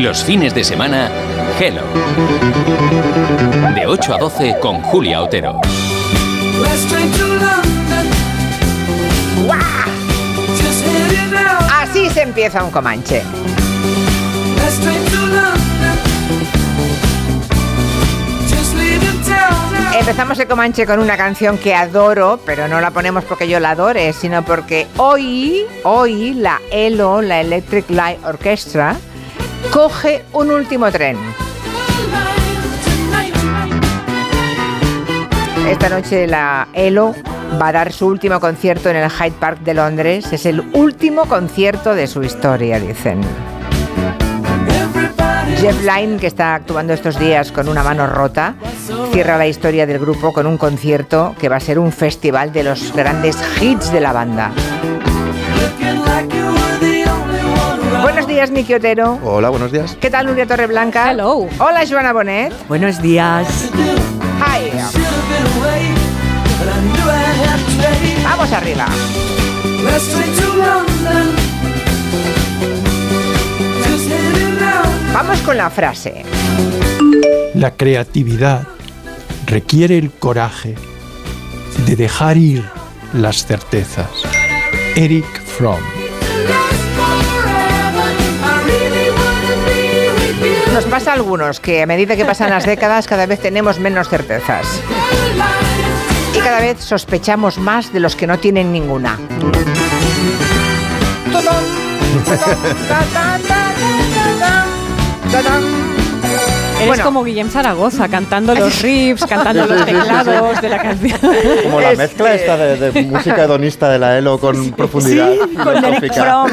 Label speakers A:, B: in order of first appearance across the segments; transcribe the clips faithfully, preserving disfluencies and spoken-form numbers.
A: Los fines de semana, Hello. De ocho a doce con Julia Otero.
B: Así se empieza un Comanche. Empezamos el Comanche con una canción que adoro, pero no la ponemos porque yo la adore, sino porque hoy, hoy la E L O, la Electric Light Orchestra, coge un último tren. Esta noche la E L O va a dar su último concierto en el Hyde Park de Londres. Es el último concierto de su historia, dicen. Jeff Lynne, que está actuando estos días con una mano rota, cierra la historia del grupo con un concierto que va a ser un festival de los grandes hits de la banda. Buenos días, Miki Otero.
C: Hola, buenos días.
B: ¿Qué tal, Nuria Torreblanca?
D: Hello.
B: Hola, Joana Bonet.
D: Buenos días.
B: Hi. Vamos arriba. Vamos con la frase.
E: La creatividad requiere el coraje de dejar ir las certezas. Eric Fromm.
B: Nos pasa a algunos que a medida que pasan las décadas cada vez tenemos menos certezas. Y cada vez sospechamos más de los que no tienen ninguna.
D: Eres
B: Bueno.
D: como Guillem Zaragoza, cantando los riffs, cantando los teclados de la canción.
C: Como la
B: Es
C: mezcla
B: que-
C: esta de, de música hedonista de la E L O con profundidad.
D: Sí, con Eric
C: filosófica.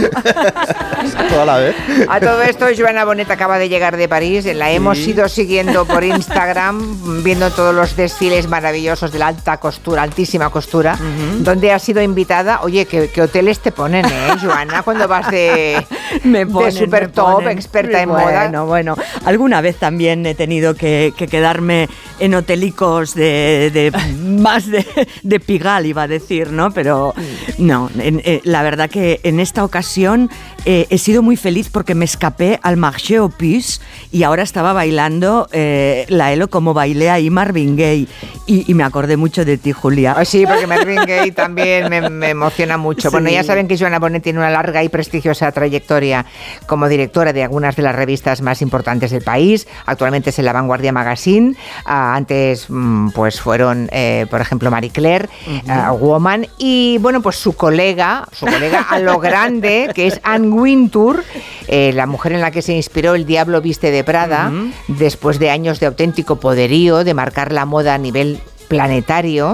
D: Fromm.
C: Toda la vez.
B: A todo esto, Joana Bonet acaba de llegar de París. La hemos ido siguiendo por Instagram, viendo todos los desfiles maravillosos de la alta costura, altísima costura, uh-huh. donde ha sido invitada. Oye, ¿qué, qué hoteles te ponen, eh, Joana, cuando vas de,
D: Me ponen,
B: de super
D: me
B: top,
D: ponen.
B: experta en
D: bueno,
B: moda?
D: Bueno, bueno, alguna vez también he tenido que, que quedarme en hotelicos de, de más de, de Pigalle, iba a decir, ¿no? Pero no, en, eh, la verdad que en esta ocasión eh, he sido muy feliz porque me escapé al Marché aux Puces y ahora estaba bailando eh, la E L O como bailé ahí Marvin Gaye y, y me acordé mucho de ti, Julia.
B: Oh, sí, porque Marvin Gaye también me, me emociona mucho.
D: Sí.
B: Bueno, ya saben que Joana Bonet tiene una larga y prestigiosa trayectoria como directora de algunas de las revistas más importantes del país. Actualmente es en La Vanguardia Magazine. Uh, antes, mm, pues fueron, eh, por ejemplo, Marie Claire, uh, Woman. Y, bueno, pues su colega, su colega a lo grande, que es Anne Wintour, eh, la mujer en la que se inspiró El Diablo Viste de Prada, uh-huh. después de años de auténtico poderío, de marcar la moda a nivel planetario,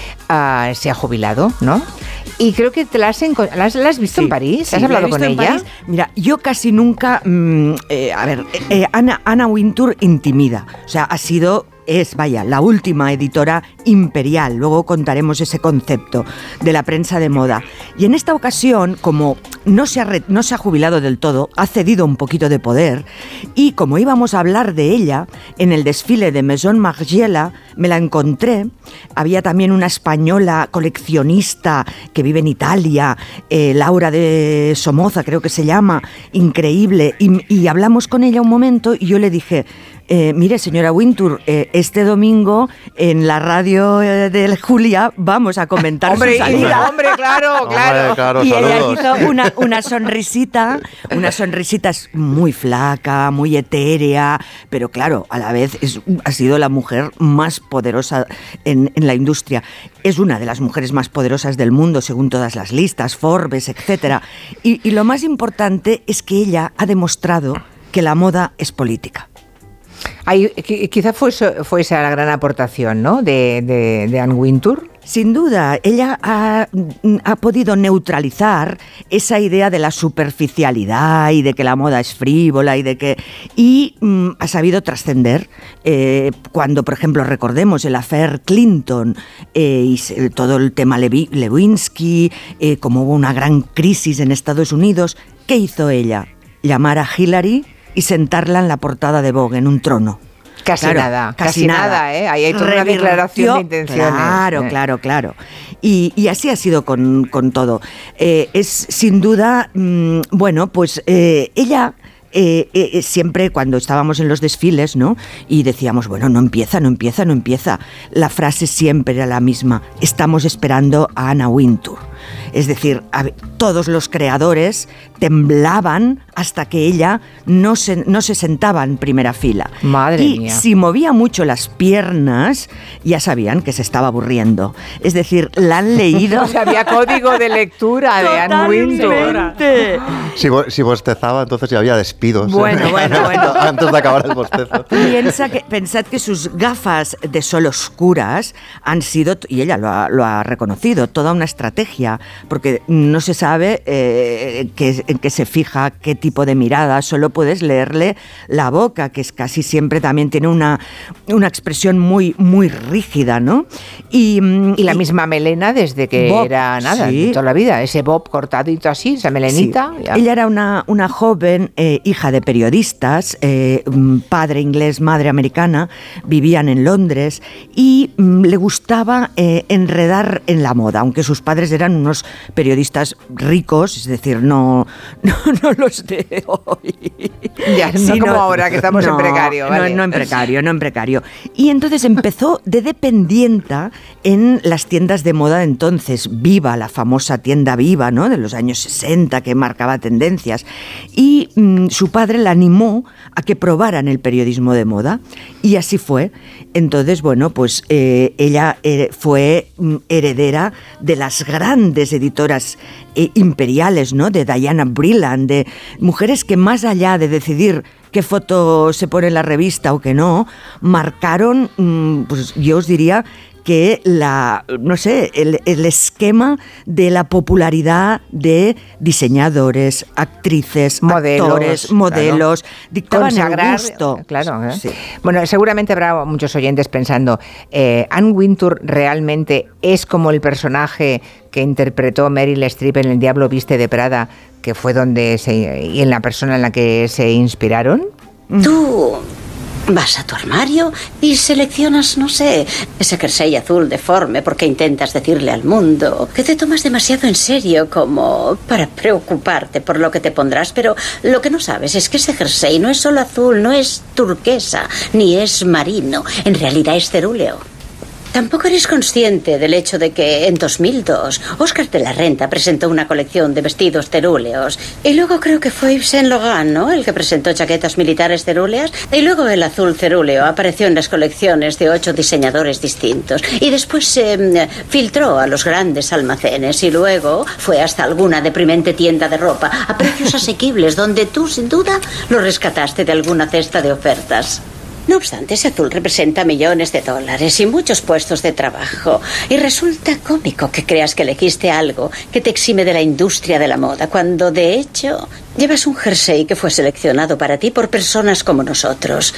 B: uh, se ha jubilado, ¿no? Y creo que te la has, enco- la has, la has visto
D: Sí,
B: en París.
D: sí,
B: ¿Has hablado con ella?
D: París. Mira, yo casi nunca... Mmm, eh, a ver, eh, Anna, Anna Wintour intimida. O sea, ha sido... Es, vaya, la última editora imperial. Luego contaremos ese concepto de la prensa de moda. Y en esta ocasión, como no se ha, re, no se ha jubilado del todo, ha cedido un poquito de poder. Y como íbamos a hablar de ella, en el desfile de Maison Margiela me la encontré. Había también una española coleccionista que vive en Italia, eh, Laura de Somoza, creo que se llama, increíble. Y, y hablamos con ella un momento y yo le dije... Eh, mire, señora Wintour, eh, este domingo en la radio eh, de Julia vamos a comentar
B: hombre,
D: su salida.
B: hombre, claro, claro.
C: Hombre, claro,
D: Y ella
C: saludos.
D: hizo una, una sonrisita, una sonrisita muy flaca, muy etérea, pero claro, a la vez es, ha sido la mujer más poderosa en, en la industria. Es una de las mujeres más poderosas del mundo, según todas las listas, Forbes, etcétera. Y, y lo más importante es que ella ha demostrado que la moda es política.
B: Ahí, quizá fue, fue esa la gran aportación, ¿no?, de, de, de Anne Wintour.
D: Sin duda, ella ha, ha podido neutralizar esa idea de la superficialidad y de que la moda es frívola y de que y mm, ha sabido trascender eh, cuando, por ejemplo, recordemos el affair Clinton eh, y todo el tema Levi, Lewinsky, eh, como hubo una gran crisis en Estados Unidos. ¿Qué hizo ella? Llamar a Hillary y sentarla en la portada de Vogue, en un trono.
B: Casi
D: Claro,
B: nada,
D: casi
B: casi nada,
D: nada,
B: ¿eh? Ahí hay toda una
D: Revirtió,
B: declaración de intenciones.
D: Claro,
B: ¿eh?
D: claro, claro. Y, y así ha sido con, con todo. Eh, es sin duda, mmm, bueno, pues eh, ella... eh, eh, siempre cuando estábamos en los desfiles, ¿no? Y decíamos, bueno, no empieza, no empieza, no empieza. La frase siempre era la misma: estamos esperando a Anna Wintour. Es decir, a ver, todos los creadores temblaban hasta que ella no se, no se sentaba en primera fila.
B: Madre
D: y
B: mía.
D: si movía mucho las piernas, ya sabían que se estaba aburriendo. Es decir, la han leído.
B: O sea, había código de lectura de Anne Wintour.
D: Totalmente.
C: Si, bo- si bostezaba, entonces ya había despidos.
D: Bueno, bueno, bueno.
C: Antes de acabar el bostezo.
D: Piensa que, pensad que sus gafas de sol oscuras han sido, y ella lo ha, lo ha reconocido, toda una estrategia, porque no se sabe eh, que, en qué se fija, qué tipo de mirada, solo puedes leerle la boca, que es casi siempre también tiene una, una expresión muy, muy rígida, ¿no? Y,
B: Y la misma melena desde que
D: Bob,
B: era nada,
D: sí.
B: toda la vida. Ese bob cortadito así, esa melenita.
D: Sí.
B: ya.
D: Ella era una, una joven eh, hija de periodistas, eh, padre inglés, madre americana, vivían en Londres y mm, le gustaba eh, enredar en la moda, aunque sus padres eran unos periodistas ricos, es decir, no, no, no los de hoy.
B: Ya, no como ahora, que estamos en precario, vale.
D: No, no en precario, no en precario. Y entonces empezó de dependienta en las tiendas de moda de entonces, Viva, la famosa tienda Viva, ¿no?, de los años sesenta, que marcaba tendencias. Y mm, su padre la animó a que probaran el periodismo de moda, y así fue. Entonces, bueno, pues eh, ella eh, fue mm, heredera de las grandes editoras eh, imperiales, ¿no?, de Diana Brilland, de mujeres que más allá de decidir qué foto se pone en la revista o qué no, marcaron, mm, pues yo os diría que la, no sé, el, el esquema de la popularidad de diseñadores, actrices,
B: Modelos,
D: actores, modelos,
B: claro.
D: dictaban
B: Consagrar,
D: el gusto.
B: Claro, ¿eh?
D: Sí.
B: Bueno, seguramente habrá muchos oyentes pensando, eh, ¿Anne Wintour realmente es como el personaje que interpretó Meryl Streep en El Diablo Viste de Prada, que fue donde se, y en la persona en la que se inspiraron?
F: Tú vas a tu armario y seleccionas, no sé, ese jersey azul deforme porque intentas decirle al mundo que te tomas demasiado en serio como para preocuparte por lo que te pondrás, pero lo que no sabes es que ese jersey no es solo azul, no es turquesa, ni es marino, en realidad es cerúleo. Tampoco eres consciente del hecho de que en dos mil dos Oscar de la Renta presentó una colección de vestidos cerúleos y luego creo que fue Yves Saint Laurent, ¿no?, el que presentó chaquetas militares cerúleas, y luego el azul cerúleo apareció en las colecciones de ocho diseñadores distintos y después se eh, filtró a los grandes almacenes y luego fue hasta alguna deprimente tienda de ropa a precios asequibles donde tú sin duda lo rescataste de alguna cesta de ofertas. No obstante, ese azul representa millones de dólares y muchos puestos de trabajo. Y resulta cómico que creas que elegiste algo que te exime de la industria de la moda, cuando de hecho llevas un jersey que fue seleccionado para ti por personas como nosotros.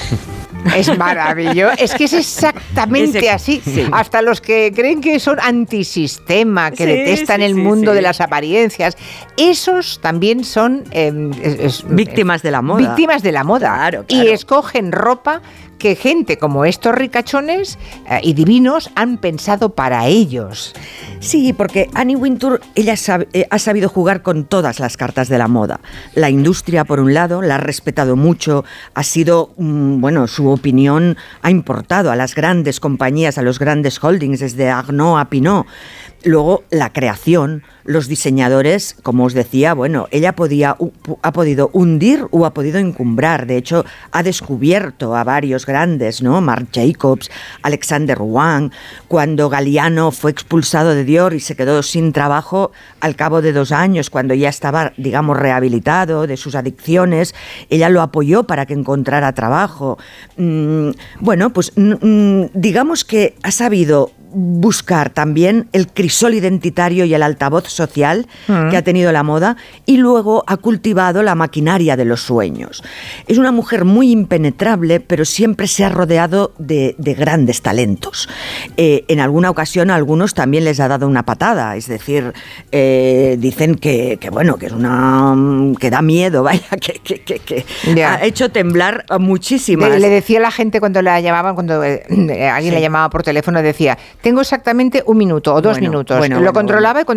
B: Es maravilloso, es que es exactamente
D: Ese-
B: así.
D: sí.
B: Hasta los que creen que son antisistema, que
D: Sí,
B: detestan
D: sí,
B: el
D: sí,
B: mundo
D: sí.
B: de las apariencias, esos también son eh, es- es-
D: Víctimas de la moda.
B: Víctimas de la moda.
D: Claro,
B: Y
D: claro.
B: escogen ropa que gente como estos ricachones eh, y divinos han pensado para ellos.
D: Sí, porque Annie Wintour, ella sabe- eh, ha sabido jugar con todas las cartas de la moda. La industria, por un lado, la ha respetado mucho, ha sido, mm, bueno, su opinión ha importado a las grandes compañías, a los grandes holdings, desde Arnault a Pinault. Luego, la creación, los diseñadores, como os decía, bueno, ella podía, u- pu- ha podido hundir o ha podido encumbrar. De hecho, ha descubierto a varios grandes, ¿no? Marc Jacobs, Alexander Wang. Cuando Galliano fue expulsado de Dior y se quedó sin trabajo al cabo de dos años, cuando ya estaba, digamos, rehabilitado de sus adicciones, ella lo apoyó para que encontrara trabajo. Mm, bueno, pues mm, mm, digamos que ha sabido buscar también el crisol identitario y el altavoz social
B: Mm.
D: que ha tenido la moda, y luego ha cultivado la maquinaria de los sueños. Es una mujer muy impenetrable, pero siempre se ha rodeado de, de grandes talentos. Eh, en alguna ocasión a algunos también les ha dado una patada, es decir, eh, dicen que, que, bueno, que es una que da miedo, vaya, que, que, que, que
B: Ya.
D: ha hecho temblar a muchísimas.
B: Le, le decía a la gente cuando la llamaban, cuando eh, alguien
D: Sí.
B: la llamaba por teléfono, decía, tengo exactamente un minuto o dos
D: Bueno,
B: minutos.
D: bueno,
B: Lo
D: bueno,
B: controlaba y cuando llegaba el tiempo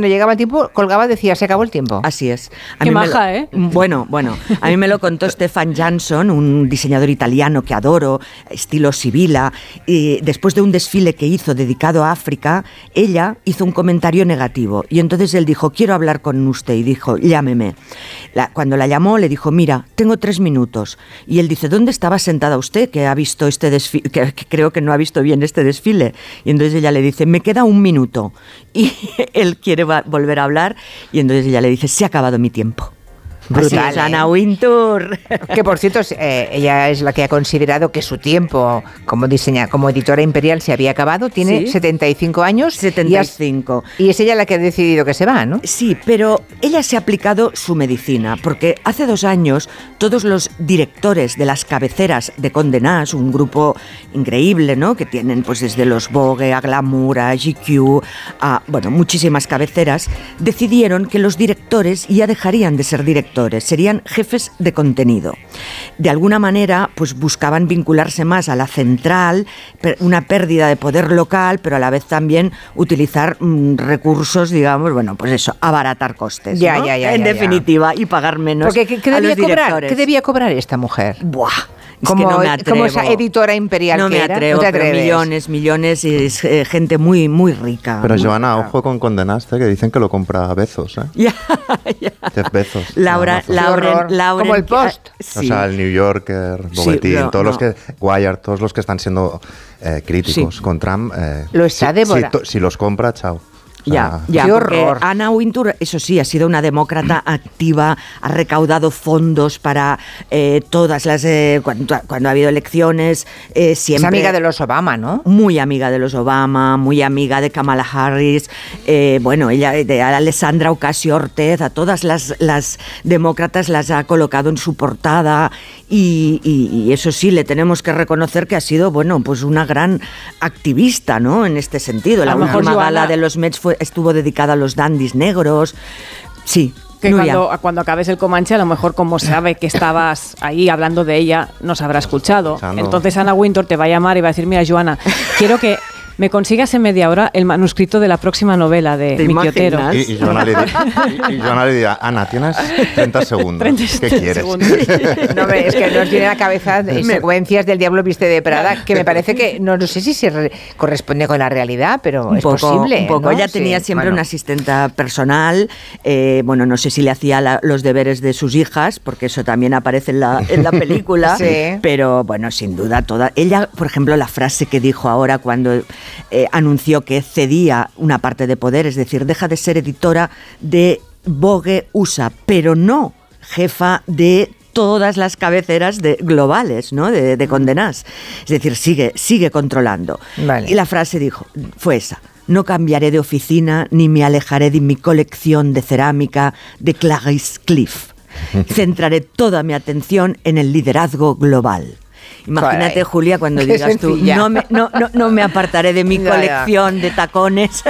B: tiempo, colgaba, decía, se acabó el tiempo.
D: Así es. A
G: Qué
D: mí me
G: maja,
D: lo-
G: ¿eh?
D: Bueno, bueno, a mí me lo contó Stefan Jansson, un diseñador italiano que adoro, estilo Sibila, y después de un desfile que hizo dedicado a África, ella hizo un comentario negativo y entonces él dijo, quiero hablar con usted, y dijo, llámeme. La- cuando la llamó le dijo, mira, tengo tres minutos. Y él dice, ¿dónde estaba sentada usted que ha visto este desfile? Que, que creo que no ha visto bien este desfile. Y entonces ella le dice, me queda un minuto. Y él quiere va- volver a hablar y entonces ella le dice, se ha acabado mi tiempo. Así
B: Brutal,
D: es,
B: ¿eh?
D: Anna Wintour.
B: Que por cierto, eh, ella es la que ha considerado que su tiempo como diseña, como editora imperial se había acabado. Tiene
D: Sí.
B: setenta y cinco años.
D: setenta y cinco.
B: Y, has- y es ella la que ha decidido que se va, ¿no?
D: Sí, pero ella se ha aplicado su medicina, porque hace dos años todos los directores de las cabeceras de Condé Nast, un grupo increíble, ¿no? Que tienen pues desde los Vogue a Glamour, a G Q, a, bueno, muchísimas cabeceras, decidieron que los directores ya dejarían de ser directores, serían jefes de contenido. De alguna manera, pues buscaban vincularse más a la central, per- una pérdida de poder local, pero a la vez también utilizar mm, recursos, digamos, bueno, pues eso, abaratar costes,
B: Ya,
D: ¿no?
B: ya, ya,
D: en
B: ya, ya.
D: definitiva, y pagar menos
B: Porque ¿qué, qué
D: a
B: debía
D: los
B: cobrar?
D: directores.
B: ¿Qué debía cobrar esta mujer?
D: Buah, es
B: Como,
D: que no me atrevo.
B: como esa editora imperial
D: no
B: que
D: me
B: era.
D: atrevo,
B: No te
D: pero
B: atreves.
D: millones, millones, y es eh, gente muy, muy rica.
C: Pero
D: muy
C: Joana,
D: rica.
C: ojo con Condenaste, que dicen que lo compra Bezos, ¿eh?
D: Ya, ya.
C: Jeff Bezos.
D: Laura,
C: Amazon.
D: Lauren,
B: horror.
D: Lauren,
B: Como el Post.
C: O
D: Sí.
C: sea, el New Yorker,
D: Sí,
C: Boletín,
D: pero
C: todos
D: no.
C: los que, Wired, todos los que están siendo eh, críticos
D: Sí.
C: con Trump. eh,
B: Lo está
C: si,
B: devorando.
C: si, to- si los compra, chao. O sea,
D: Ya, ya,
B: Qué
D: porque
B: horror.
D: Anna Wintour, eso sí, ha sido una demócrata activa, ha recaudado fondos para eh, todas las... Eh, cuando, cuando ha habido elecciones, eh, siempre...
B: Es amiga de los Obama, ¿no?
D: Muy amiga de los Obama, muy amiga de Kamala Harris, eh, bueno, ella de Alessandra Ocasio-Cortez, a todas las, las demócratas las ha colocado en su portada y, y- y eso sí, le tenemos que reconocer que ha sido, bueno, pues una gran activista, ¿no? En este sentido. La
G: A lo mejor,
D: última
G: Joana,
D: gala de los Mets fue, estuvo dedicada a los dandis negros. Sí.
G: Que
D: Nuria.
G: cuando, cuando acabes el Comanche, a lo mejor como sabe que estabas ahí hablando de ella, nos habrá escuchado.
C: Escuchando.
G: Entonces Anna Wintour te va a llamar y va a decir, mira, Joana, quiero que me consigas en media hora el manuscrito de la próxima novela de
D: ¿Te
G: Miki Otero.
D: imaginas?
C: Y, y Joana le, di- y- y Joana le dirá, Ana, tienes treinta segundos.
G: treinta
C: ¿Qué quieres?
G: segundos.
B: No, hombre, es que nos viene a la cabeza de secuencias del Diablo Viste de Prada, que me parece que, no, no sé si se re- corresponde con la realidad, pero
D: Un
B: es
D: poco,
B: posible.
D: un poco.
B: ¿no?
D: Ella
B: Sí,
D: tenía siempre
B: bueno.
D: una asistenta personal. eh, bueno, no sé si le hacía la- los deberes de sus hijas, porque eso también aparece en la, en la película.
B: Sí.
D: Pero bueno, sin duda toda. Ella, por ejemplo, la frase que dijo ahora cuando eh, anunció que cedía una parte de poder, es decir, deja de ser editora de Vogue U S A, pero no jefa de todas las cabeceras de, globales, ¿no? De, de Condé Nast. Es decir, sigue, sigue controlando.
B: Vale.
D: Y la frase dijo, fue esa: no cambiaré de oficina ni me alejaré de mi colección de cerámica de Clarice Cliff. Centraré toda mi atención en el liderazgo global. Imagínate,
B: Caray,
D: Julia, cuando
B: qué
D: digas tú,
B: sencilla.
D: no me, no, no, no me apartaré de mi
B: Ya, ya.
D: colección de tacones.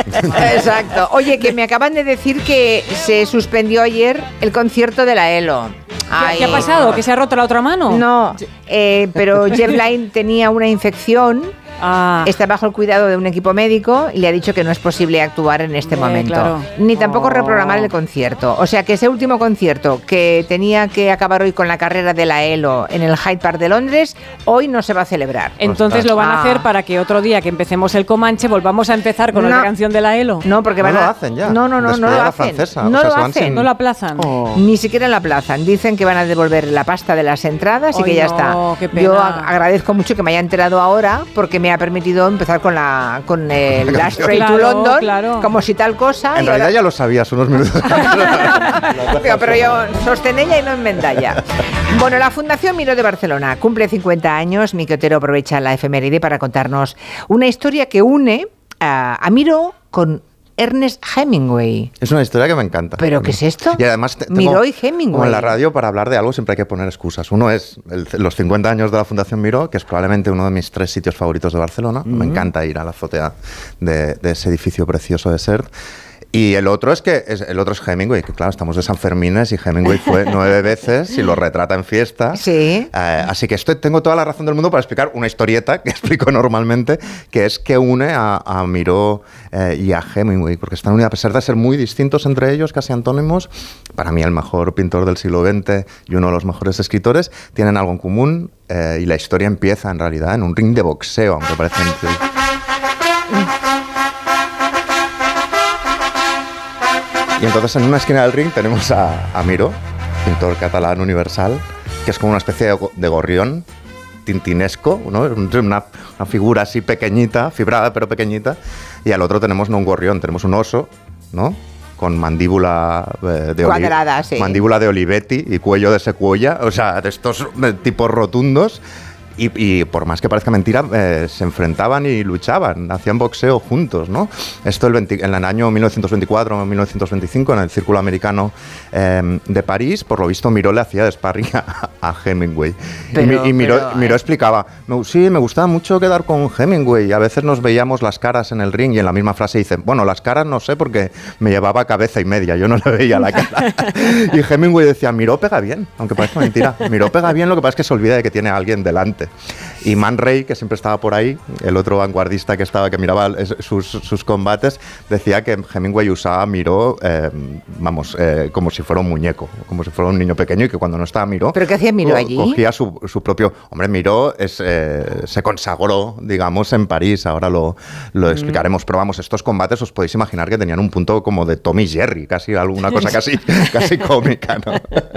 B: Exacto. Oye, que me acaban de decir que se suspendió ayer el concierto de la ELO. Ay.
G: ¿Qué ha pasado? ¿Que se ha roto la otra mano?
B: No, eh, pero Jeff Lynne tenía una infección.
G: Ah,
B: Está bajo el cuidado de un equipo médico y le ha dicho que no es posible actuar en este
G: Eh,
B: momento.
G: claro.
B: Ni tampoco
G: Oh.
B: reprogramar el concierto. O sea que ese último concierto que tenía que acabar hoy con la carrera de la ELO en el Hyde Park de Londres, hoy no se va a celebrar.
G: entonces lo van a
B: Ah.
G: hacer para que otro día que empecemos el Comanche volvamos a empezar con
B: No.
G: otra canción de la ELO.
B: No, porque
C: No
B: van
C: lo
B: a...
C: hacen ya.
B: No, no, no, no lo
C: Despedida
B: hacen.
C: francesa.
B: No
C: O sea,
B: lo
C: se van
B: hacen.
C: sin-
G: No la aplazan.
D: Oh.
B: Ni siquiera la aplazan. Dicen que van a devolver la pasta de las entradas y
G: Ay,
B: que ya
G: no,
B: está.
G: qué pena.
B: Yo a- agradezco mucho que me haya enterado ahora porque me ha permitido empezar con la con el Last Train to
G: Claro,
B: London,
G: claro.
B: como si tal cosa.
C: En
B: y
C: realidad
B: ahora-
C: ya lo sabías unos minutos antes.
B: Digo, pero yo sostén ella y no en Mendalla. Bueno, la Fundación Miró de Barcelona cumple cincuenta años. Miki Otero aprovecha la efeméride para contarnos una historia que une a, a Miró con Ernest Hemingway.
C: Es una historia que me encanta.
B: ¿Pero qué es esto?
C: Y además, te- tengo-
B: Miró y Hemingway.
C: como en la radio, para hablar de algo siempre hay que poner excusas. Uno es el- los cincuenta años de la Fundación Miró, que es probablemente uno de mis tres sitios favoritos de Barcelona. Me encanta ir a la azotea de, de ese edificio precioso de Sert. Y el otro es que es, el otro es Hemingway, que claro, estamos de San Fermines y Hemingway fue nueve veces y lo retrata en fiesta.
B: Sí.
C: Eh, así que estoy, tengo toda la razón del mundo para explicar una historieta que explico normalmente, que es que une a, a Miró eh, y a Hemingway, porque están unidos, a pesar de ser muy distintos entre ellos, casi antónimos. Para mí el mejor pintor del siglo veinte y uno de los mejores escritores, tienen algo en común eh, y la historia empieza en realidad en un ring de boxeo, aunque parece increíble. Y entonces en una esquina del ring tenemos a, a Miró, pintor catalán universal, que es como una especie de, de gorrión tintinesco, ¿no? Una, una figura así pequeñita, fibrada pero pequeñita, y al otro tenemos no un gorrión, tenemos un oso, ¿no? Con mandíbula eh, de
B: cuadrada,
C: Oli-
B: sí.
C: mandíbula de Olivetti y cuello de secuoya, o sea, de estos tipos rotundos. Y, y por más que parezca mentira, eh, se enfrentaban y luchaban, hacían boxeo juntos, ¿no? Esto el veinte, en el año mil novecientos veinticuatro o mil novecientos veinticinco, en el Círculo Americano eh, de París, por lo visto Miró le hacía de sparring a, a Hemingway.
B: Pero,
C: y, y Miró,
B: pero,
C: Miró
B: eh.
C: explicaba, me, sí, me gustaba mucho quedar con Hemingway, a veces nos veíamos las caras en el ring y en la misma frase dice, bueno, las caras no sé porque me llevaba cabeza y media, yo no le veía la cara. Y Hemingway decía, Miró pega bien, aunque parezca mentira, Miró pega bien, lo que pasa es que se olvida de que tiene a alguien delante. Y Man Ray, que siempre estaba por ahí, el otro vanguardista que estaba, que miraba sus, sus combates, decía que Hemingway usaba a Miró, eh, vamos, eh, como si fuera un muñeco, como si fuera un niño pequeño, y que cuando no estaba Miró...
B: ¿Pero qué hacía Miró
C: co-
B: allí?
C: Cogía su, su propio... Hombre, Miró es, eh, se consagró, digamos, en París, ahora lo, lo explicaremos, pero vamos, estos combates os podéis imaginar que tenían un punto como de Tom y Jerry, casi alguna cosa casi, casi cómica, ¿no?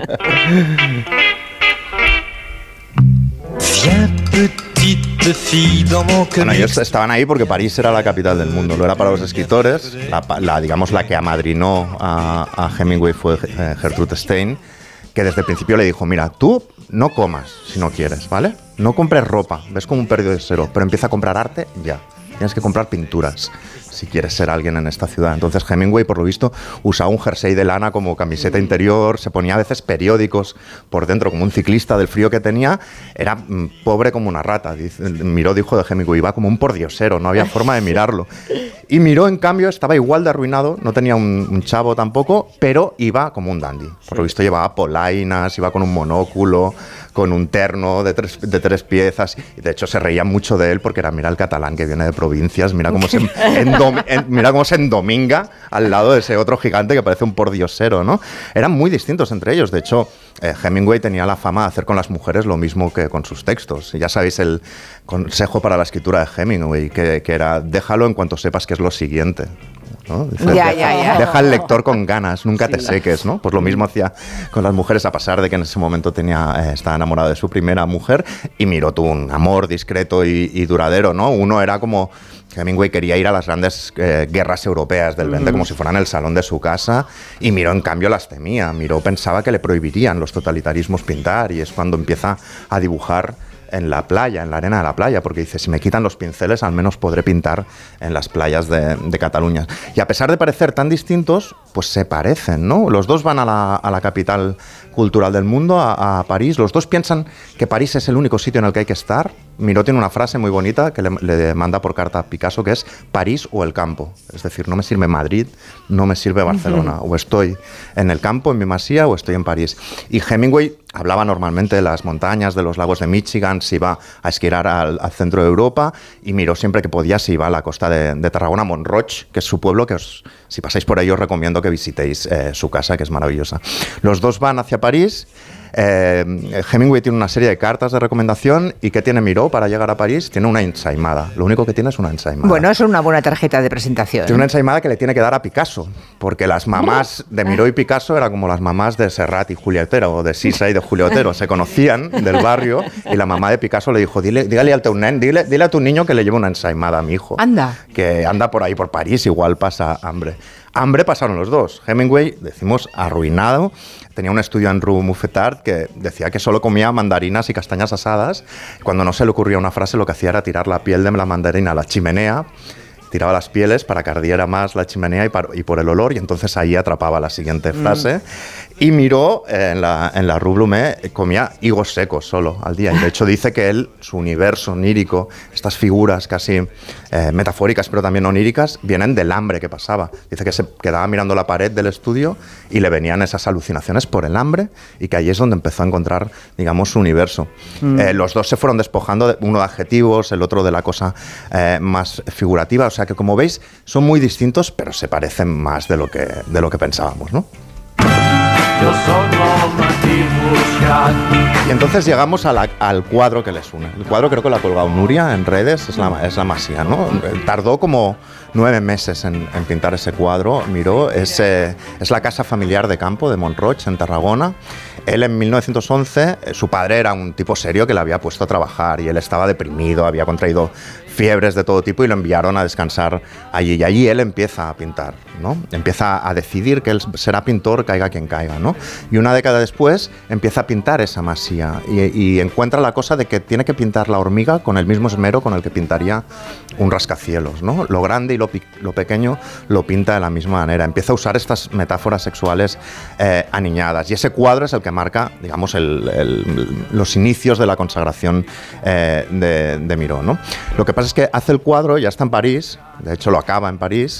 C: Bueno, ellos estaban ahí porque París era la capital del mundo, lo era para los escritores, la, la, digamos la que amadrinó a, a Hemingway fue eh, Gertrude Stein, que desde el principio le dijo, mira, tú no comas si no quieres, ¿vale? No compres ropa, ves como un periodicero, pero empieza a comprar arte ya, tienes que comprar pinturas si quieres ser alguien en esta ciudad. Entonces Hemingway, por lo visto, usaba un jersey de lana como camiseta interior, se ponía a veces periódicos por dentro, como un ciclista del frío que tenía, era mm, pobre como una rata. Dice, Miró dijo de Hemingway, iba como un pordiosero, no había forma de mirarlo. Y Miró, en cambio, estaba igual de arruinado, no tenía un, un chavo tampoco, pero iba como un dandy. Por lo visto llevaba polainas, iba con un monóculo, con un terno de tres, de tres piezas, y de hecho se reían mucho de él porque era, mira el catalán que viene de provincias, mira cómo se, endom, en, mira cómo se endominga al lado de ese otro gigante que parece un pordiosero, ¿no? Eran muy distintos entre ellos, de hecho eh, Hemingway tenía la fama de hacer con las mujeres lo mismo que con sus textos, y ya sabéis el consejo para la escritura de Hemingway, que, que era, déjalo en cuanto sepas que es lo siguiente. ¿no? Dice,
B: Ya,
C: deja,
B: ya, ya.
C: deja al lector con ganas, nunca
D: Sí,
C: te
D: la-
C: seques, ¿no? Pues lo mismo hacía con las mujeres, a pesar de que en ese momento tenía, eh, estaba enamorado de su primera mujer, y Miró tuvo un amor discreto y, y duradero, ¿no? Uno era como... Hemingway quería ir a las grandes eh, guerras europeas del veinte como si fueran el salón de su casa, y Miró en cambio las temía. Miró pensaba que le prohibirían los totalitarismos pintar, y es cuando empieza a dibujar en la playa, en la arena de la playa, porque dice, si me quitan los pinceles al menos podré pintar en las playas de, de Cataluña. Y a pesar de parecer tan distintos, pues se parecen, ¿no? Los dos van a la, a la capital cultural del mundo, a, a París. Los dos piensan que París es el único sitio en el que hay que estar. Miró tiene una frase muy bonita que le, le manda por carta a Picasso, que es París o el campo. Es decir, no me sirve Madrid, no me sirve Barcelona. O estoy en el campo, en mi masía, o estoy en París. Y Hemingway hablaba normalmente de las montañas, de los lagos de Michigan, se iba a esquiar al, al centro de Europa, y Miró siempre que podía se iba a la costa de, de Tarragona, Montroig, que es su pueblo, que os, si pasáis por ahí os recomiendo que visitéis eh, su casa, que es maravillosa. Los dos van hacia París. Eh, Hemingway tiene una serie de cartas de recomendación, y ¿qué tiene Miró para llegar a París? Tiene una ensaimada. Lo único que tiene es una ensaimada.
B: Bueno, eso es una buena tarjeta de presentación.
C: Tiene una ensaimada que le tiene que dar a Picasso, porque las mamás de Miró y Picasso eran como las mamás de Serrat y Julia Otero, o de Sisa y de Julio Otero. Se conocían del barrio, y la mamá de Picasso le dijo, dile, dígale al teu nen, dile, dile a tu niño que le lleve una ensaimada a mi hijo.
B: Anda.
C: Que anda por ahí por París, igual pasa hambre. Hambre pasaron los dos. Hemingway, decimos, arruinado. Tenía un estudio en Rue Mouffetard que decía que solo comía mandarinas y castañas asadas. Cuando no se le ocurría una frase, lo que hacía era tirar la piel de la mandarina a la chimenea tiraba las pieles para que ardiera más la chimenea y, par, y por el olor, y entonces ahí atrapaba la siguiente frase. Mm. Y Miró, eh, en la, en la Rue Blomet, comía higos secos solo al día. Y de hecho dice que él, su universo onírico, estas figuras casi eh, metafóricas, pero también oníricas, vienen del hambre que pasaba. Dice que se quedaba mirando la pared del estudio y le venían esas alucinaciones por el hambre, y que ahí es donde empezó a encontrar, digamos, su universo. Mm. Eh, los dos se fueron despojando, de, uno de adjetivos, el otro de la cosa eh, más figurativa. O sea que, como veis, son muy distintos, pero se parecen más de lo que, de lo que pensábamos, ¿no? Y entonces llegamos a la, al cuadro que les une. El cuadro creo que lo ha colgado Nuria en redes, es la, es la Masía, ¿no? Tardó como nueve meses en, en pintar ese cuadro. Miró, es, eh, es la casa familiar de campo de Montroig, en Tarragona. Él en mil novecientos once, eh, su padre era un tipo serio que le había puesto a trabajar y él estaba deprimido, había contraído fiebres de todo tipo y lo enviaron a descansar allí. Y allí él empieza a pintar, ¿no? Empieza a decidir que él será pintor, caiga quien caiga, ¿no? Y una década después empieza a pintar esa masía y, y encuentra la cosa de que tiene que pintar la hormiga con el mismo esmero con el que pintaría un rascacielos, ¿no? Lo grande y lo, lo pequeño lo pinta de la misma manera. Empieza a usar estas metáforas sexuales eh, aniñadas. Y ese cuadro es el que marca, digamos, el, el, los inicios de la consagración eh, de, de Miró, ¿no? Lo que pasa es que hace el cuadro, ya está en París, de hecho lo acaba en París,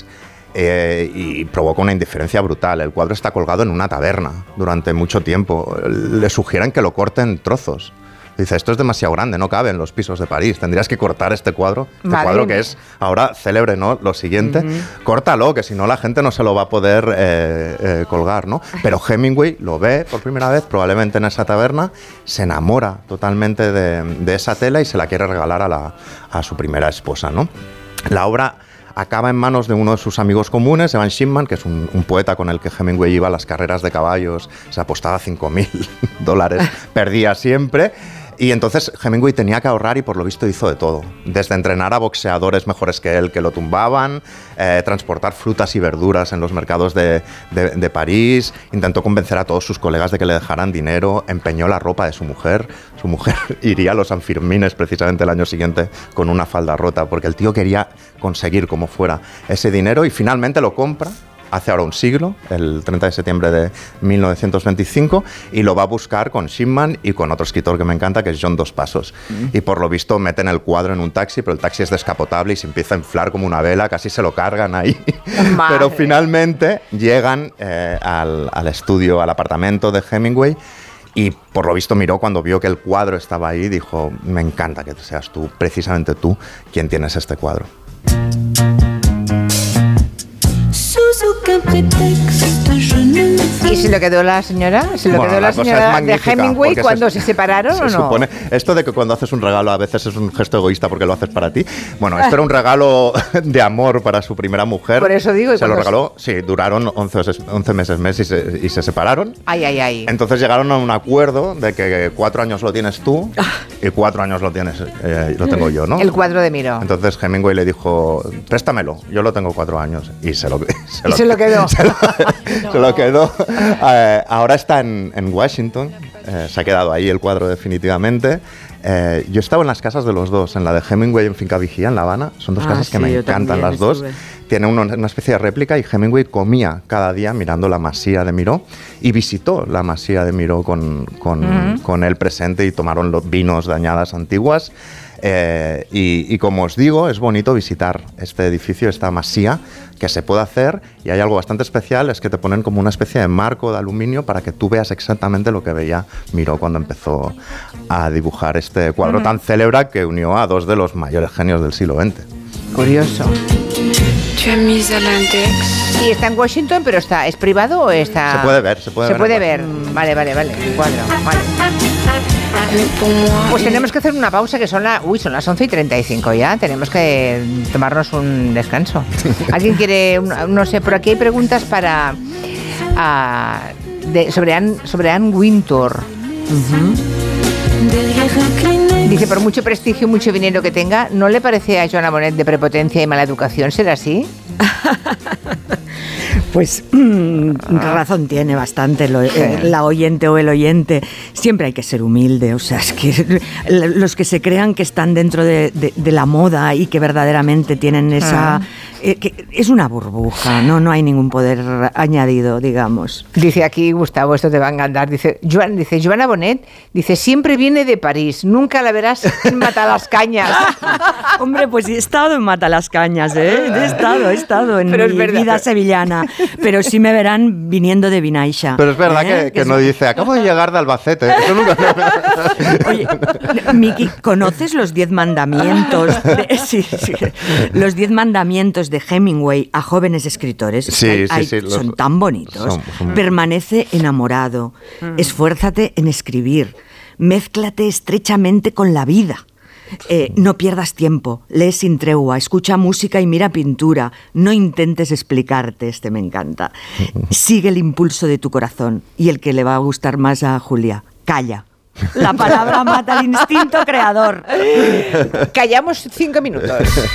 C: eh, y provoca una indiferencia brutal. El cuadro está colgado en una taberna durante mucho tiempo. Le sugieren que lo corte en trozos. Dice, esto es demasiado grande, no cabe en los pisos de París, tendrías que cortar este cuadro, este Madre cuadro que es ahora célebre, ¿no? Lo siguiente, uh-huh. Córtalo, que si no la gente no se lo va a poder eh, eh, colgar, ¿no? Pero Hemingway lo ve por primera vez, probablemente en esa taberna, se enamora totalmente de, de esa tela y se la quiere regalar a, la, a su primera esposa, ¿no? La obra acaba en manos de uno de sus amigos comunes, Evan Schickman, que es un, un poeta con el que Hemingway iba a las carreras de caballos, se apostaba cinco mil dólares, perdía siempre. Y entonces Hemingway tenía que ahorrar y por lo visto hizo de todo. Desde entrenar a boxeadores mejores que él que lo tumbaban, eh, transportar frutas y verduras en los mercados de, de, de París, intentó convencer a todos sus colegas de que le dejaran dinero, empeñó la ropa de su mujer. Su mujer iría a los Sanfermines precisamente el año siguiente con una falda rota porque el tío quería conseguir como fuera ese dinero y finalmente lo compra. Hace ahora un siglo, el treinta de septiembre de mil novecientos veinticinco, y lo va a buscar con Schickman y con otro escritor que me encanta, que es John Dos Passos. Mm. Y por lo visto meten el cuadro en un taxi, pero el taxi es descapotable y se empieza a inflar como una vela, casi se lo cargan ahí. Madre. Pero finalmente llegan eh, al, al estudio, al apartamento de Hemingway, y por lo visto Miró, cuando vio que el cuadro estaba ahí, dijo, me encanta que seas tú, precisamente tú, quien tienes este cuadro.
B: ¿Y se lo quedó la señora? ¿Se lo bueno, quedó la, la señora de Hemingway cuando se, se separaron se o no?
C: Supone, esto de que cuando haces un regalo a veces es un gesto egoísta porque lo haces para ti. Bueno, esto era un regalo de amor para su primera mujer.
B: Por eso digo.
C: Se lo regaló, sí, duraron once meses mes y se, y se separaron.
B: Ay, ay, ay.
C: Entonces llegaron a un acuerdo de que cuatro años lo tienes tú y cuatro años lo tienes, eh, lo tengo yo, ¿no?
B: El cuadro de Miró.
C: Entonces Hemingway le dijo, préstamelo, yo lo tengo cuatro años. Y se lo, se
B: y
C: lo,
B: se lo quedó.
C: Se lo, no. se lo quedó. Eh, ahora está en, en Washington, eh, se ha quedado ahí el cuadro definitivamente. Eh, yo estaba en las casas de los dos, en la de Hemingway en Finca Vigía, en La Habana. Son dos ah, casas sí, que me encantan las dos. Estuve. Tiene una, una especie de réplica y Hemingway comía cada día mirando la masía de Miró y visitó la masía de Miró con, con, uh-huh. con él presente y tomaron los vinos de añadas antiguas. Eh, y, y como os digo, es bonito visitar este edificio, esta masía, que se puede hacer, y hay algo bastante especial, es que te ponen como una especie de marco de aluminio para que tú veas exactamente lo que veía Miró cuando empezó a dibujar este cuadro uh-huh. tan célebre que unió a dos de los mayores genios del siglo veinte.
B: Curioso. Y está en Washington, pero está, ¿es privado o está...?
C: Se puede ver, se puede
B: se
C: ver.
B: Se puede ver, vale, vale, vale, el cuadro, vale. Pues tenemos que hacer una pausa que son, la, uy, son las once y treinta y cinco ya, tenemos que tomarnos un descanso. ¿Alguien quiere, no sé, por aquí hay preguntas para uh, de, sobre, Anne, sobre Anne Wintour. Uh-huh. Dice, por mucho prestigio y mucho dinero que tenga, ¿no le parece a Joana Bonet de prepotencia y mala educación ser así?
D: Pues mmm, razón tiene bastante lo, eh, la oyente o el oyente. Siempre hay que ser humilde, o sea, es que los que se crean que están dentro de, de, de la moda y que verdaderamente tienen esa... Eh, que es una burbuja, ¿no? No hay ningún poder añadido, digamos.
B: Dice aquí Gustavo, esto te va a encantar, dice, Joan, dice Joana Bonet, dice, siempre viene de París, nunca la verás en Matalascañas.
D: Hombre, pues he estado en Matalascañas, ¿eh? He estado, he estado en
B: Pero
D: mi
B: es
D: vida sevillana, pero sí me verán viniendo de Vinaixa.
C: Pero es verdad
D: ¿eh?
C: que, que
D: es...
C: no dice, acabo de llegar de Albacete. Eso nunca...
D: Oye, Miki, ¿conoces los diez mandamientos? De, sí, sí, los diez mandamientos de Hemingway a jóvenes escritores.
C: Sí,
D: hay,
C: sí,
D: hay,
C: sí. Los,
D: son tan bonitos.
C: Son, son...
D: Permanece enamorado. Mm. Esfuérzate en escribir. Mézclate estrechamente con la vida. Eh, no pierdas tiempo, lee sin tregua, escucha música y mira pintura. No intentes explicarte, este me encanta. Sigue el impulso de tu corazón. Y el que le va a gustar más a Julia, calla. La palabra mata el instinto creador.
B: Callamos cinco minutos.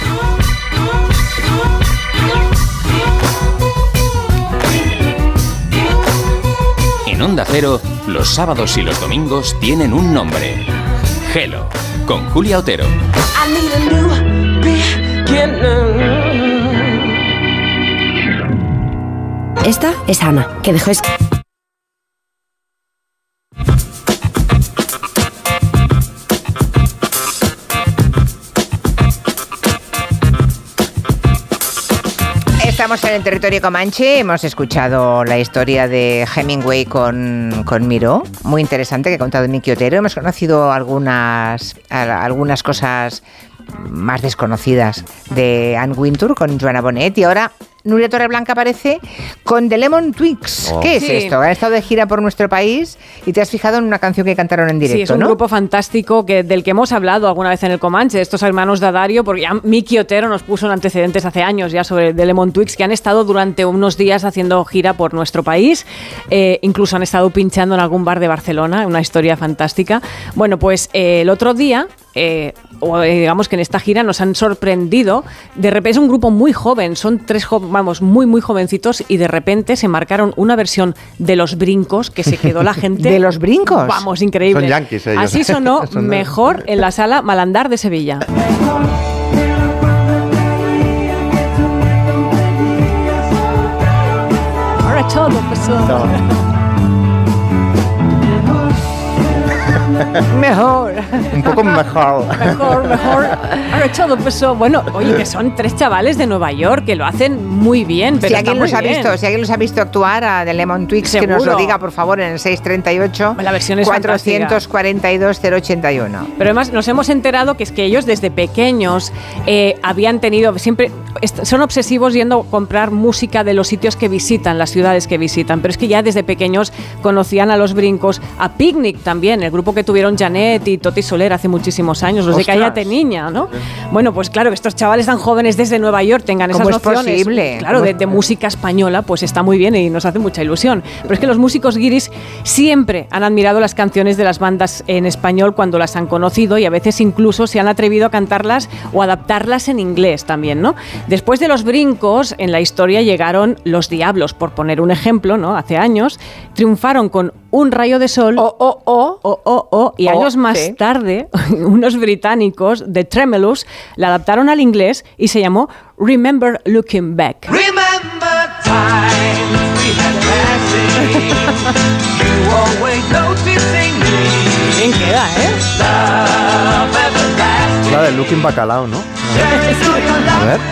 A: En Onda Cero, los sábados y los domingos tienen un nombre. Hello, con Julia Otero.
H: Esta es Ana, que dejó es...
B: Estamos en el territorio comanche, hemos escuchado la historia de Hemingway con, con Miró, muy interesante, que ha contado Miki Otero. Hemos conocido algunas, algunas cosas más desconocidas de Anne Wintour con Joana Bonet, y ahora Nuria Torreblanca aparece con The Lemon Twigs. Oh. ¿Qué es sí. esto? Ha estado de gira por nuestro país y te has fijado en una canción que cantaron en directo, ¿no?
G: Sí, es un
B: ¿no?
G: grupo fantástico que, del que hemos hablado alguna vez en el Comanche, estos hermanos D'Addario, porque ya Miki Otero nos puso en antecedentes hace años ya sobre The Lemon Twigs, que han estado durante unos días haciendo gira por nuestro país, eh, incluso han estado pinchando en algún bar de Barcelona, una historia fantástica. Bueno, pues eh, el otro día... Eh, o eh, digamos que en esta gira nos han sorprendido. De repente es un grupo muy joven, son tres jo- vamos muy muy jovencitos, y de repente se marcaron una versión de Los Brincos que se quedó la gente.
B: ¿De Los Brincos?
G: Vamos, increíble.
C: Son yanquis ellos.
G: Así sonó mejor en la sala Malandar de Sevilla. Ahora todo pasó.
B: Mejor.
C: Un poco mejor.
G: Mejor, mejor. Ahora todo empezó. Bueno, oye, que son tres chavales de Nueva York que lo hacen muy bien. Pero
B: si alguien
G: los
B: ha visto, si alguien los ha visto actuar a The Lemon Twigs, que nos lo diga por favor en el seis treinta y ocho
G: la versión es
B: cuatrocientos cuarenta y dos cero ochenta y uno.
G: Pero además nos hemos enterado que es que ellos desde pequeños eh, habían tenido siempre son obsesivos yendo a comprar música de los sitios que visitan, las ciudades que visitan. Pero es que ya desde pequeños conocían a Los Brincos, a Picnic también, el grupo que tuvieron Janet y Toti Soler hace muchísimos años, los
B: ¡Ostras!
G: de Cállate Niña, ¿no? Bueno, pues claro, que estos chavales tan jóvenes desde Nueva York tengan esas
B: ¿Cómo es
G: nociones,
B: posible?
G: claro, de, de música española, pues está muy bien y nos hace mucha ilusión. Pero es que los músicos guiris siempre han admirado las canciones de las bandas en español cuando las han conocido, y a veces incluso se han atrevido a cantarlas o adaptarlas en inglés también, ¿no? Después de Los Brincos, en la historia llegaron Los Diablos, por poner un ejemplo, ¿no? Hace años triunfaron con Un rayo de sol,
B: oh, oh, oh,
G: oh, oh, oh, y
B: oh,
G: años más
B: sí.
G: tarde, unos británicos de Tremulous la adaptaron al inglés y se llamó Remember Looking Back.
I: Remember times we had dancing, you always noticing me.
G: Bien queda, ¿eh?
I: Love everlasting.
C: La de Looking Bacalao, ¿no? A ver.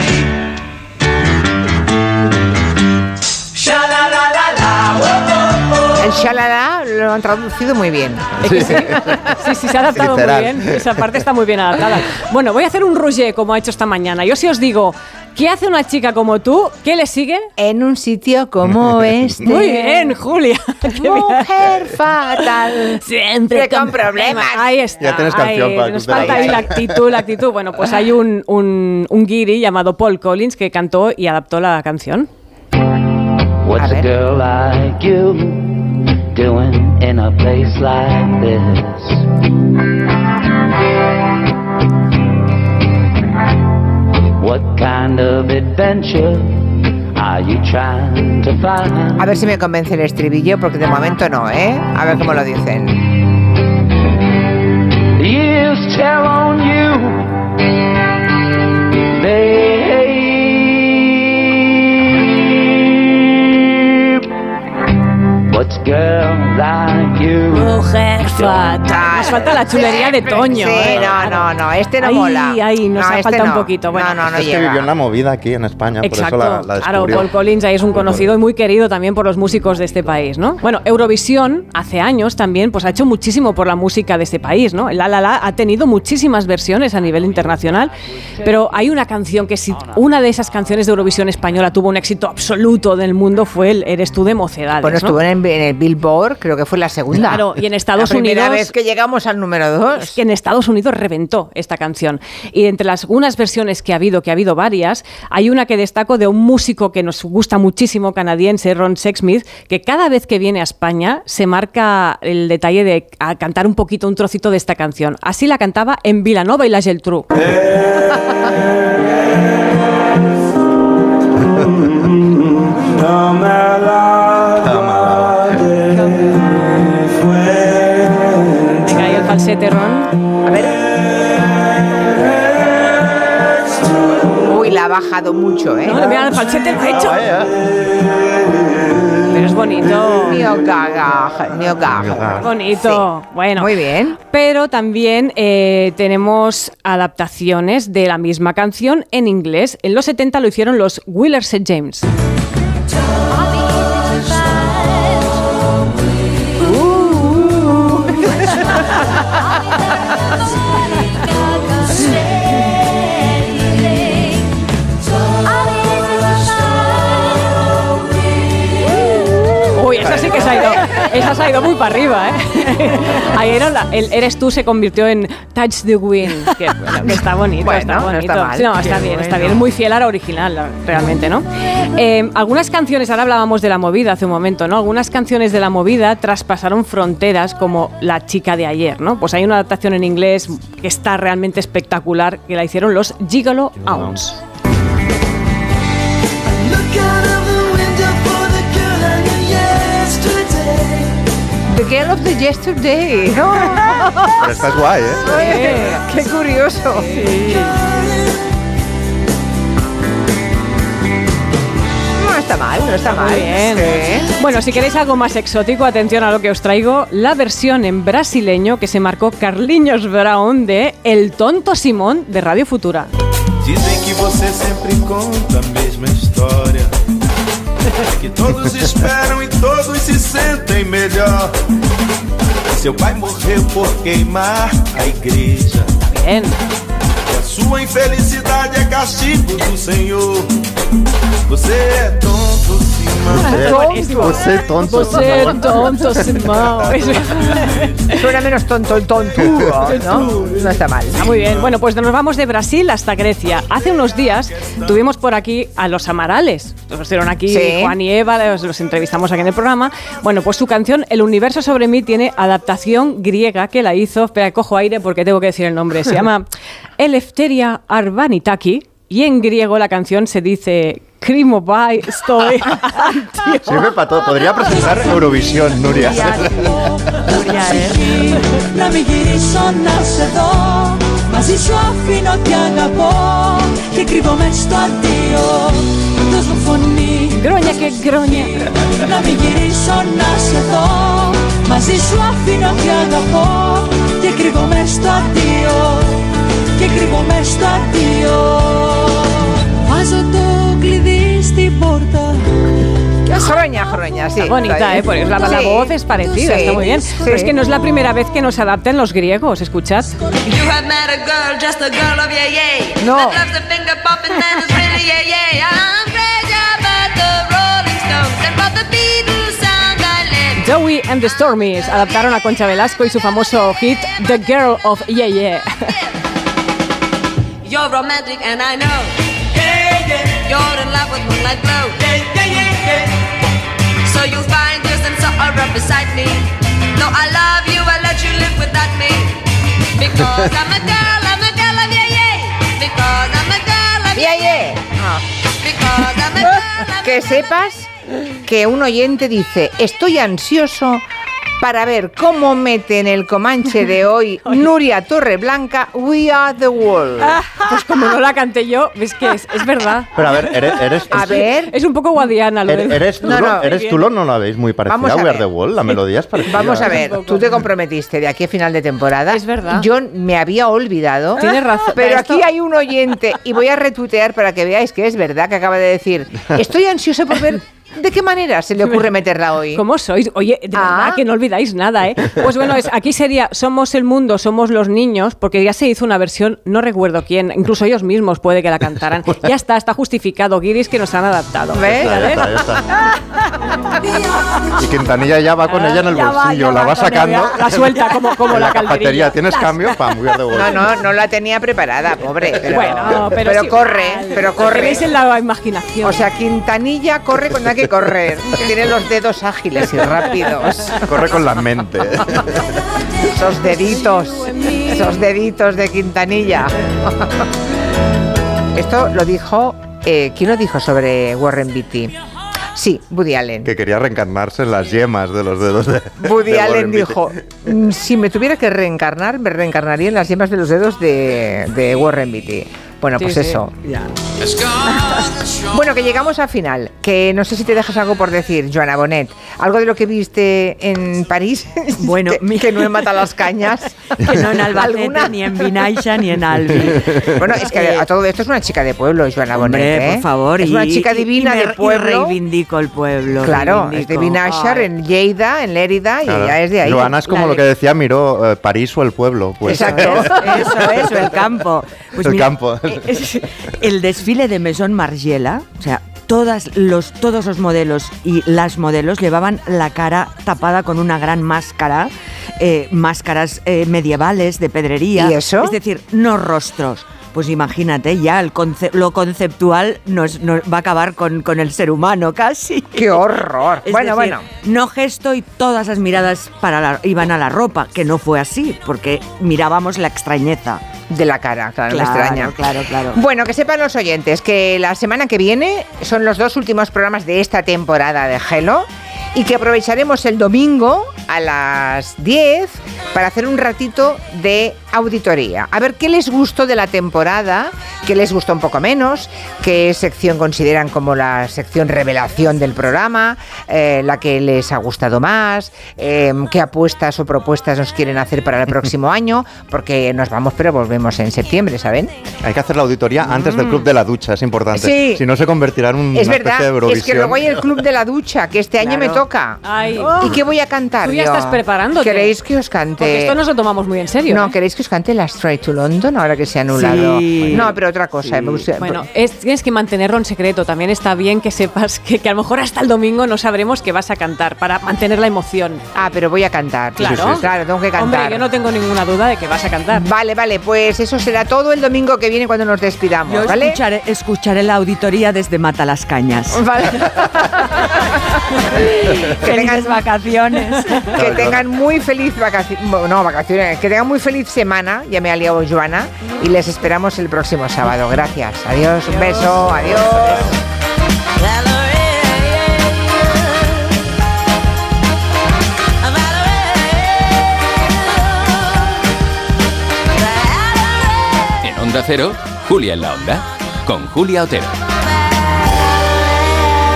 B: El shalala lo han traducido muy bien.
G: Sí, sí, sí, sí, se ha adaptado
C: Literal.
G: muy bien. Esa parte está muy bien adaptada. Bueno, voy a hacer un Roger como ha hecho esta mañana. Yo si os digo, ¿qué hace una chica como tú? ¿Qué le sigue?
B: En un sitio como este.
G: Muy bien, Julia. Qué
B: Mujer
G: bien.
B: fatal.
G: Siempre
B: con problemas.
G: Ahí está.
C: Ya tienes canción
G: ahí,
C: para
G: nos
C: que te la
G: falta ahí la actitud, la actitud. Bueno, pues hay un, un, un guiri llamado Paul Collins que cantó y adaptó la canción.
J: What's a girl like you doing in a place like this? What kind of adventure are you trying to find?
B: A ver si me convence el estribillo, porque de momento no, ¿eh? A ver cómo lo dicen.
J: Years tell on you, babe. What's girl like you?
G: Mujer fatal. Nos falta la chulería de Toño.
B: Sí,
G: ¿eh?
B: no, no, no, este no
G: Ahí,
B: mola.
G: ahí, nos
B: No,
G: ha
B: este
G: faltado
B: no.
G: un poquito. Bueno,
B: no, no, no
C: Es que
B: llega.
C: vivió en la movida aquí en España,
G: Exacto,
C: por eso la, la
G: claro,
C: descubrió.
G: Paul Collins ahí es un conocido y muy querido también por los músicos de este país, ¿no? Bueno, Eurovisión hace años también pues ha hecho muchísimo por la música de este país, ¿no? El La La La ha tenido muchísimas versiones a nivel internacional, pero hay una canción que si una de esas canciones de Eurovisión española tuvo un éxito absoluto del mundo fue el Eres tú de Mocedades,
B: Bueno,
G: ¿no?
B: estuvo en, en el Billboard, creo que fue la segunda.
G: Claro, y en Estados
B: la primera
G: Unidos...
B: vez que llegamos al número dos.
G: Es que en Estados Unidos reventó esta canción. Y entre las unas versiones que ha habido, que ha habido varias, hay una que destaco de un músico que nos gusta muchísimo, canadiense, Ron Sexsmith, que cada vez que viene a España se marca el detalle de a cantar un poquito, un trocito de esta canción. Así la cantaba en Vilanova y la Geltrú. Venga, ahí el falsete, Ron.
B: A ver. Uy, la ha bajado mucho, ¿eh?
G: No, mira, el falsete lo ha hecho. Pero es bonito.
B: Neo Gaga, Neo Gaga.
G: Bonito.
B: Sí.
G: Bueno.
B: Muy bien.
G: Pero también eh, tenemos adaptaciones de la misma canción en inglés. En los setenta lo hicieron los Willers and James. Uy, esa sí que se ha ido, esa se ha ido muy para arriba, ¿eh? Ahí era la- el Eres tú se convirtió en Touch the Wind, que, bueno, que está bonito,
B: Bueno,
G: está
B: no
G: bonito.
B: está mal.
G: Sí, no, está
B: Qué
G: bien, está
B: bueno.
G: bien, muy fiel a la original, la- realmente, ¿no? Eh, algunas canciones, ahora hablábamos de la movida hace un momento, ¿no? Algunas canciones de la movida traspasaron fronteras como La chica de ayer, ¿no? Pues hay una adaptación en inglés que está realmente espectacular, que la hicieron los Gigolo Hounds.
B: The Girl of the Yesterday. No.
C: Pero esta es guay, ¿eh?
B: Oye, qué curioso. No está mal, no está mal.
G: Muy bien.
B: Sí.
G: Bueno, si queréis algo más exótico, atención a lo que os traigo, la versión en brasileño que se marcó Carlinhos Brown de El Tonto Simón de Radio Futura.
I: Dizem que você sempre conta a mesma história. Que todos esperam e todos se sentem melhor. Seu pai morreu por queimar a igreja.
G: Bien.
I: E a sua infelicidade é castigo do Senhor. Você é tonto, Simão.
C: Você tonto.
G: Você tonto Simón.
B: Suena menos tonto el tontudo, ¿no? No está mal.
G: Ah, muy bien. Bueno, pues nos vamos de Brasil hasta Grecia. Hace unos días tuvimos por aquí a los Amarales. Los estuvieron aquí
B: Sí.
G: Juan y Eva, los, los entrevistamos aquí en el programa. Bueno, pues su canción El universo sobre mí tiene adaptación griega que la hizo. Espera, cojo aire porque tengo que decir el nombre. Se llama Eleftheria Arvanitaki y en griego la canción se dice Krimo bai stoi antio.
C: Sirve para todo. Podría presentar Eurovisión, Nuria.
G: Nuria, ¿eh?
K: Να μην γυρίσω να σε δω. Μαζί σου αφήνω τι αγαπώ. Και κρύβομαι στο αντίο. Δώσ' μου φωνή.
G: Groña que groña.
K: Να μην γυρίσω να σε δω. Μαζί σου αφήνω τι αγαπώ. Και κρύβομαι στο αντίο. Και κρύβομαι στο αντίο. Βάζω το κλειδί στην πόρτα.
B: Groña, groña, sí.
G: Está bonita, ¿eh? Porque la, la
B: Sí.
G: voz es parecida,
B: Sí,
G: está muy bien.
B: sí.
G: Pero es que no es la primera vez que nos adaptan los griegos, escuchad.
L: You have met a girl, just a girl of yeah yeah.
B: No.
L: That loves the finger popping and is really yeah yeah. I'm crazy about the Rolling Stones and about the Beatles sound I live.
G: Joey and the Stormies adaptaron a Concha Velasco y su famoso hit The Girl of Yeah Yeah.
L: You're romantic and I know. Yeah yeah. You're in love with moonlight glow. Yeah yeah yeah yeah. So you find yourself so around beside me. No, I love you, I let you live without me. Because I'm a girl, I'm a girl of yeah yeah. Because I'm a girl of
B: Yeah, yeah.
L: Because I'm a girl, I'm
B: Que sepas que un oyente dice, estoy ansioso para ver cómo mete en el Comanche de hoy Nuria Torreblanca We Are The World.
G: Pues como no la canté yo, ves que es, es verdad.
C: Pero a ver, eres... eres
B: A ver.
G: Es un poco guadiana lo
C: ¿Eres,
G: de...
C: eres tú,
B: No, no.
C: ¿eres tú lo no la veis muy parecida
B: Vamos
C: a
B: a
C: We Are
B: ver.
C: The Wall? La melodía es parecida.
B: Vamos a ver, tú te comprometiste de aquí a final de temporada.
G: Es verdad.
B: Yo me había olvidado.
G: Tienes razón.
B: Pero
G: Esto-
B: aquí hay un oyente y voy a retuitear para que veáis que es verdad que acaba de decir, estoy ansioso por ver de qué manera se le ocurre meterla hoy.
G: ¿Cómo sois? Oye, de
B: Ah.
G: verdad que no olvidáis nada, ¿eh? Pues bueno, es, aquí sería Somos el mundo, somos los niños, porque ya se hizo una versión, no recuerdo quién, incluso ellos mismos puede que la cantaran. Ya está, está justificado, guiris que nos han adaptado.
B: ¿Ves?
C: Ya está, ya está. Y Quintanilla ya va con ella en el
G: Ya va,
C: bolsillo,
G: ya
C: la
G: va
C: va
G: con
C: sacando.
G: ella, la suelta como- como
C: en
G: la
C: la
G: calderilla.
C: cafetería. ¿Tienes cambio? Pam, We Are The Wall.
B: No, no, no la tenía preparada, pobre. Pero,
G: Bueno, pero,
B: pero
G: sí,
B: corre,
G: vale.
B: pero corre.
G: Tenéis en la imaginación.
B: O sea, Quintanilla corre cuando hay que correr. Tiene los dedos ágiles y rápidos.
C: Corre con la mente.
B: Esos deditos, esos deditos de Quintanilla. Esto lo dijo, eh, ¿quién lo dijo sobre Warren Beatty? Sí, Woody Allen.
C: Que quería reencarnarse en las yemas de los dedos de
B: Woody
C: de
B: Allen
C: Warren Beatty.
B: dijo, "Mm, si me tuviera que reencarnar, me reencarnaría en las yemas de los dedos de, de Warren Beatty. Bueno,
G: Sí,
B: pues
G: sí.
B: eso. Bueno, que llegamos al final. Que no sé si te dejas algo por decir, Joana Bonet. Algo de lo que viste en París.
D: Bueno,
B: que,
D: mi-
B: que no en Mata las Cañas.
D: Que no en Albacete,
B: ¿Alguna?
D: ni en Vinaixa, ni en Albi.
B: Bueno, es que
D: Eh,
B: a todo esto es una chica de pueblo, Joana Bonet.
D: Hombre,
B: ¿eh?
D: por favor.
B: Es
D: y-
B: una chica
D: y-
B: divina
D: y me-
B: de pueblo.
D: Y reivindico el pueblo.
B: Claro, es de
D: reivindico.
B: Vinashar,
D: Ay.
B: en Lleida, en Lérida, y
C: Claro.
B: ella es de ahí.
C: Joana es como
B: La
C: lo
B: le-
C: que decía Miró, eh, París o el pueblo. Pues.
B: Exacto.
D: Eso, eso, el campo. Pues
C: El
D: mira,
C: campo.
D: eh, es- el desfile de Maison Margiela, o sea, todas los, todos los modelos y las modelos llevaban la cara tapada con una gran máscara, eh, máscaras eh, medievales de pedrería.
B: ¿Y eso?
D: Es decir, no rostros. Pues imagínate, ya el conce- lo conceptual nos, nos va a acabar con, con el ser humano casi.
B: ¡Qué horror!
D: Es
B: Bueno,
D: decir,
B: bueno.
D: no gesto y todas las miradas para la- iban a la ropa, que no fue así, porque mirábamos la extrañeza.
B: De la cara, claro, me
D: Claro,
B: extraña.
D: claro, claro.
B: Bueno, que sepan los oyentes que la semana que viene son los dos últimos programas de esta temporada de Hello y que aprovecharemos el domingo a las diez para hacer un ratito de auditoría. A ver qué les gustó de la temporada, qué les gustó un poco menos, qué sección consideran como la sección revelación del programa, eh, la que les ha gustado más, eh, qué apuestas o propuestas nos quieren hacer para el próximo año, porque nos vamos pero volvemos en septiembre, ¿saben?
C: Hay que hacer la auditoría antes del club de la ducha, es importante.
B: Sí.
C: Si no se convertirá en una
B: Es
C: especie de
B: verdad,
C: Eurovisión.
B: es que luego hay el club de la ducha, que este año me
D: Claro.
B: toca.
G: Ay.
B: ¿Y qué voy a cantar
G: Tú ya
B: yo?
G: estás preparándote.
B: ¿Queréis que os cante?
G: Porque esto nos lo tomamos muy en serio.
B: No,
G: ¿eh?
B: ¿queréis que os cante la Straight to London ahora que se ha anulado?
D: Sí.
B: No, pero otra cosa. Me gusta-
G: Bueno, es- tienes que mantenerlo en secreto. También está bien que sepas que, que a lo mejor hasta el domingo no sabremos qué vas a cantar para mantener la emoción.
B: Ah, pero voy a cantar.
G: Claro.
B: Sí, sí, sí. Claro, tengo que cantar.
G: Hombre, yo no tengo ninguna duda de que vas a cantar.
B: Vale, vale, pues eso será todo el domingo que viene cuando nos despidamos,
D: Yo
B: ¿vale?
D: escucharé, escucharé la auditoría desde Mata las Cañas.
B: Vale. que tengan,
D: Felices vacaciones.
B: que tengan muy feliz vacaciones, no, vacaciones, que tengan muy feliz semana, ya me ha liado Joana, y les esperamos el próximo sábado. Gracias, adiós, un beso, adiós.
A: En Onda Cero, Julia en la Onda, con Julia Otero.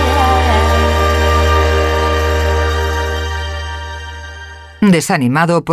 M: Desanimado por